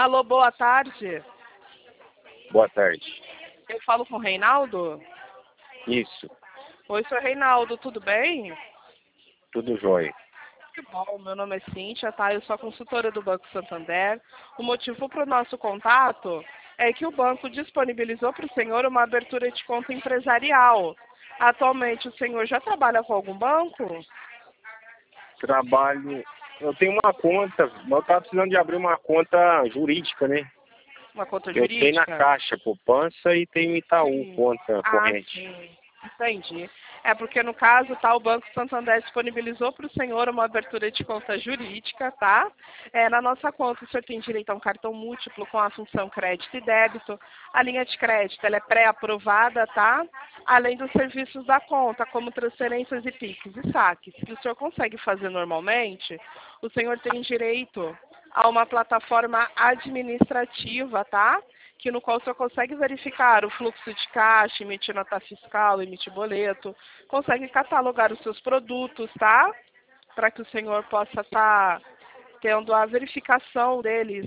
Alô, boa tarde. Boa tarde. Eu falo com o Reinaldo? Isso, Oi, senhor Reinaldo, tudo bem? tudo jóia. Que bom, meu nome é Cíntia, tá? Eu sou a consultora do Banco Santander. O motivo para o nosso contato é que o banco disponibilizou para o senhor uma abertura de conta empresarial. Atualmente, o senhor já trabalha com algum banco? Trabalho. Eu tenho uma conta, mas eu estava precisando de abrir uma conta jurídica, né? Uma conta Eu tenho na jurídica? Caixa Poupança e tenho Itaú, Sim. conta corrente. Sim. Entendi. É porque, no caso, tá, o Banco Santander disponibilizou para o senhor uma abertura de conta jurídica, tá? Na nossa conta, o senhor tem direito a um cartão múltiplo com a função crédito e débito. A linha de crédito, ela é pré-aprovada, tá? Além dos serviços da conta, como transferências e PIX e saques, que o senhor consegue fazer normalmente, o senhor tem direito a uma plataforma administrativa, tá? Que no qual o senhor consegue verificar o fluxo de caixa, emitir nota fiscal, emitir boleto, consegue catalogar os seus produtos, tá? Para que o senhor possa estar tendo a verificação deles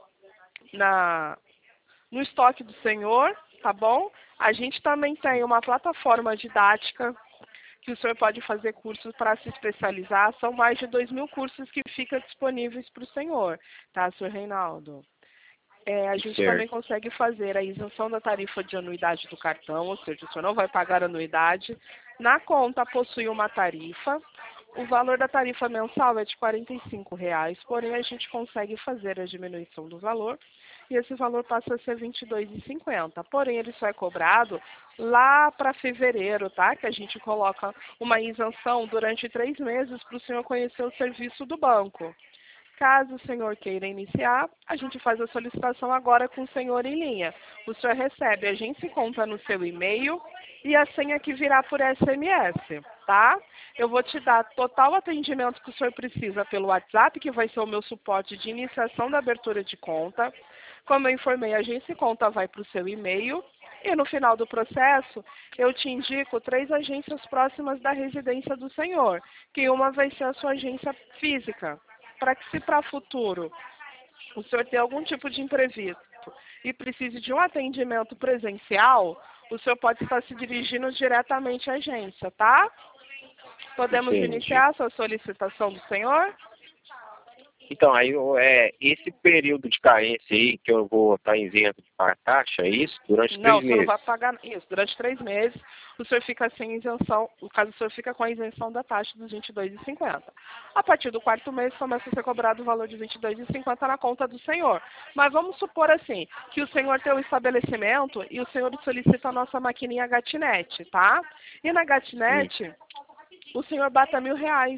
no estoque do senhor, tá bom? A gente também tem uma plataforma didática que o senhor pode fazer cursos para se especializar. São mais de 2.000 cursos que ficam disponíveis para o senhor, tá, senhor Reinaldo? A gente também Certo. consegue fazer a isenção da tarifa de anuidade do cartão, ou seja, o senhor não vai pagar anuidade. Na conta possui uma tarifa. O valor da tarifa mensal é de R$ 45, porém a gente consegue fazer a diminuição do valor e esse valor passa a ser R$ 22,50. Porém, ele só é cobrado lá para fevereiro, tá? Que a gente coloca uma isenção durante 3 meses para o senhor conhecer o serviço do banco. Caso o senhor queira iniciar, a gente faz a solicitação agora com o senhor em linha. O senhor recebe, a gente se conta no seu e-mail e a senha que virá por SMS, tá? Eu vou te dar total atendimento que o senhor precisa pelo WhatsApp, que vai ser o meu suporte de iniciação da abertura de conta. Como eu informei, a gente se conta vai para o seu e-mail. E no final do processo, eu te indico 3 agências próximas da residência do senhor, que uma vai ser a sua agência física, para que se para futuro o senhor ter algum tipo de imprevisto e precise de um atendimento presencial, o senhor pode estar se dirigindo diretamente à agência, tá? Podemos Entendi. iniciar a sua solicitação do senhor? Então, aí esse período de carência aí, que eu vou estar isento de pagar taxa, é isso? Durante Não, 3 o senhor não meses. vai pagar isso. Durante 3 meses, o senhor fica sem isenção, no caso, o senhor fica com a isenção da taxa dos R$ 22,50. A partir do 4º mês, começa a ser cobrado o valor de R$ 22,50 na conta do senhor. Mas vamos supor assim, que o senhor tem um estabelecimento e o senhor solicita a nossa maquininha Gatnet, tá? E na Gatnet, o senhor bata R$ 1.000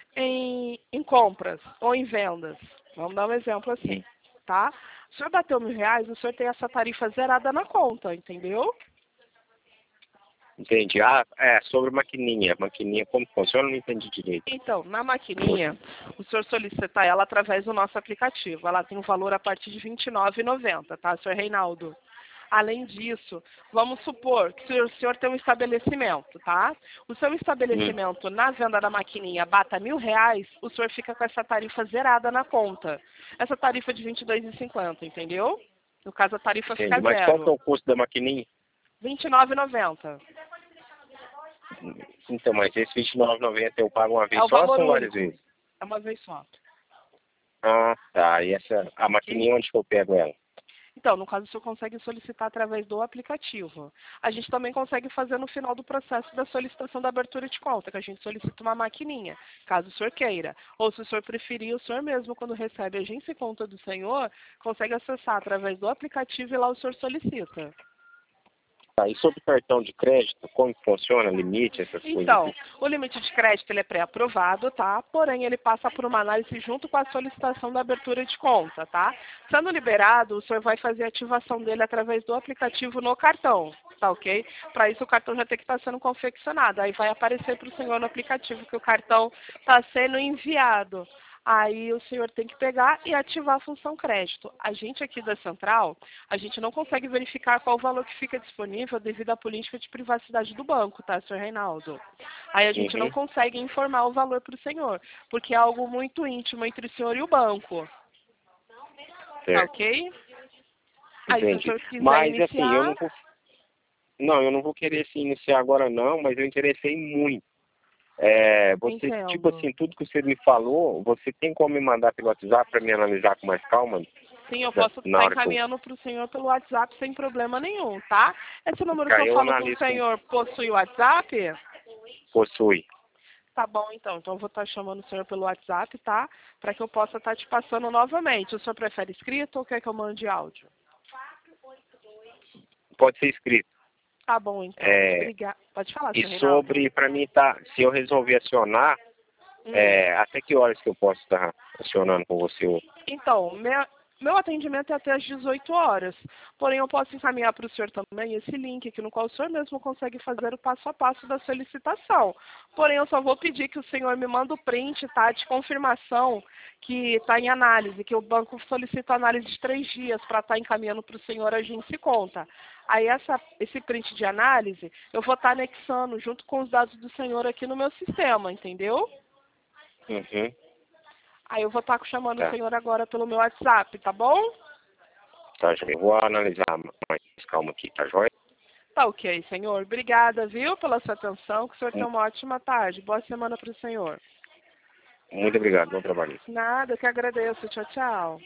em compras ou em vendas. Vamos dar um exemplo assim, tá? O senhor bateu R$ 1.000, o senhor tem essa tarifa zerada na conta, entendeu? Entendi. Sobre maquininha. Maquininha, como funciona? Eu não entendi direito. Então, na maquininha, o senhor solicita ela através do nosso aplicativo. Ela tem um valor a partir de R$ 29,90, tá, senhor Reinaldo? Além disso, vamos supor que o senhor tem um estabelecimento, tá? O seu estabelecimento, na venda da maquininha, bata R$ 1.000, o senhor fica com essa tarifa zerada na conta. Essa tarifa de R$ 22,50, entendeu? No caso, a tarifa Entendi. fica Mas qual que é zero. o custo da maquininha? R$ 29,90. Então, mas esse R$ 29,90 eu pago uma vez É o só ou valor são várias único. vezes? É uma vez só. Ah, tá. E a Ok? maquininha, onde que eu pego ela? Então, no caso, o senhor consegue solicitar através do aplicativo. A gente também consegue fazer no final do processo da solicitação da abertura de conta, que a gente solicita uma maquininha, caso o senhor queira. Ou se o senhor preferir, o senhor mesmo, quando recebe a agência e conta do senhor, consegue acessar através do aplicativo e lá o senhor solicita. Tá, e sobre cartão de crédito, como que funciona, limite, essas coisas Então, assim? o limite de crédito ele é pré-aprovado, tá? Porém, ele passa por uma análise junto com a solicitação da abertura de conta, tá? Sendo liberado, o senhor vai fazer a ativação dele através do aplicativo no cartão, tá ok? Para isso, o cartão já tem que estar sendo confeccionado. Aí vai aparecer para o senhor no aplicativo que o cartão está sendo enviado. Aí o senhor tem que pegar e ativar a função crédito. A gente aqui da Central, a gente não consegue verificar qual o valor que fica disponível devido à política de privacidade do banco, tá, senhor Reinaldo? Aí a gente não consegue informar o valor para o senhor, porque é algo muito íntimo entre o senhor e o banco. Tá certo. ok? Aí, se o Entendi. senhor quiser Mas iniciar... assim, eu não vou querer se iniciar agora não, mas eu interessei muito. Você, tipo Entendo. assim, tudo que você me falou, você tem como me mandar pelo WhatsApp para me analisar com mais calma? Sim, eu posso Na estar hora que eu... encaminhando para o senhor pelo WhatsApp sem problema nenhum, tá? Esse número que que aí eu eu falo com o analiso com... senhor possui o WhatsApp? Possui. Tá bom, então. Então eu vou estar chamando o senhor pelo WhatsApp, tá? Para que eu possa estar te passando novamente. O senhor prefere escrito ou quer que eu mande áudio? Pode ser escrito. Tá bom, então. Obrigada. Pode falar, E senhor Reinaldo. sobre, para mim, tá, se eu resolver acionar, até que horas que eu posso estar acionando com você? Então, meu atendimento é até às 18 horas. Porém, eu posso encaminhar para o senhor também esse link aqui, no qual o senhor mesmo consegue fazer o passo a passo da solicitação. Porém, eu só vou pedir que o senhor me manda o print, tá, de confirmação que está em análise, que o banco solicita análise de 3 dias para estar encaminhando para o senhor agência e conta. Aí, esse print de análise, eu vou estar anexando junto com os dados do senhor aqui no meu sistema, entendeu? Uhum. Aí eu vou estar chamando o Tá. senhor agora pelo meu WhatsApp, tá bom? Tá, joia. Eu vou analisar mais calma aqui, tá joia? Tá ok, senhor. Obrigada, viu, pela sua atenção. Que o senhor tenha uma ótima tarde. Boa semana para o senhor. Muito obrigado, bom trabalho. Nada, eu que agradeço. Tchau, tchau.